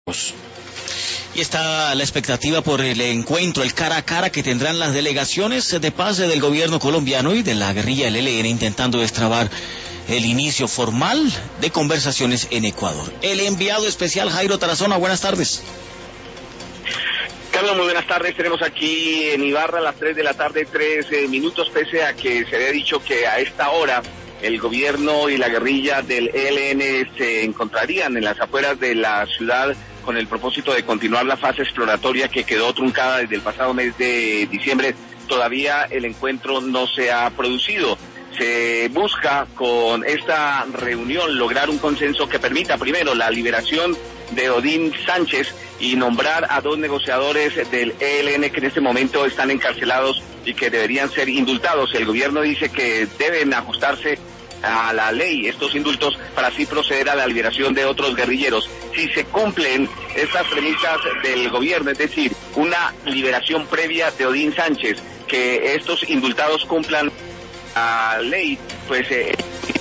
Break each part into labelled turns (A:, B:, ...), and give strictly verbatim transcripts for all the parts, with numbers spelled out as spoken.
A: Y está la expectativa por el encuentro, el cara a cara que tendrán las delegaciones de paz del gobierno colombiano y de la guerrilla del E L N intentando destrabar el inicio formal de conversaciones en Ecuador. El enviado especial Jairo Tarazona, buenas tardes.
B: Carlos, muy buenas tardes. Tenemos aquí en Ibarra a las tres de la tarde, tres eh, minutos, pese a que se había dicho que a esta hora el gobierno y la guerrilla del E L N se encontrarían en las afueras de la ciudad con el propósito de continuar la fase exploratoria que quedó truncada desde el pasado mes de diciembre. Todavía el encuentro no se ha producido. Se busca con esta reunión lograr un consenso que permita primero la liberación de Odín Sánchez y nombrar a dos negociadores del E L N que en este momento están encarcelados y que deberían ser indultados. El gobierno dice que deben ajustarse a la ley estos indultos para así proceder a la liberación de otros guerrilleros. Si se cumplen estas premisas del gobierno, es decir, una liberación previa de Odín Sánchez, que estos indultados cumplan la ley, pues eh,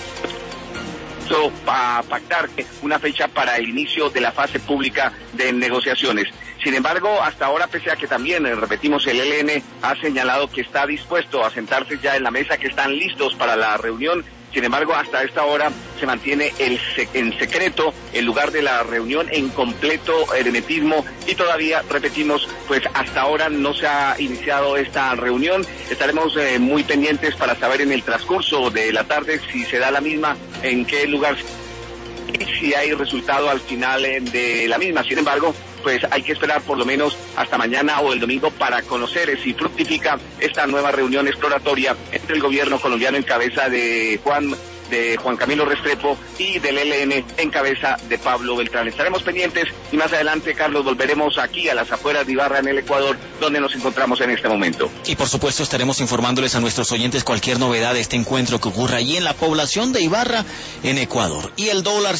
B: para pactar una fecha para el inicio de la fase pública de negociaciones. Sin embargo, hasta ahora, pese a que también, eh, repetimos, el E L N ha señalado que está dispuesto a sentarse ya en la mesa, que están listos para la reunión. Sin embargo, hasta esta hora se mantiene el sec- en secreto el lugar de la reunión, en completo hermetismo, y todavía, repetimos, pues hasta ahora no se ha iniciado esta reunión. Estaremos eh, muy pendientes para saber en el transcurso de la tarde si se da la misma, en qué lugar, y si hay resultado al final eh, de la misma. Sin embargo, pues hay que esperar por lo menos hasta mañana o el domingo para conocer si fructifica esta nueva reunión exploratoria entre el gobierno colombiano en cabeza de Juan de Juan Camilo Restrepo y del E L N en cabeza de Pablo Beltrán. Estaremos pendientes y más adelante, Carlos, volveremos aquí a las afueras de Ibarra en el Ecuador, donde nos encontramos en este momento.
A: Y por supuesto estaremos informándoles a nuestros oyentes cualquier novedad de este encuentro que ocurra allí en la población de Ibarra en Ecuador. Y el dólar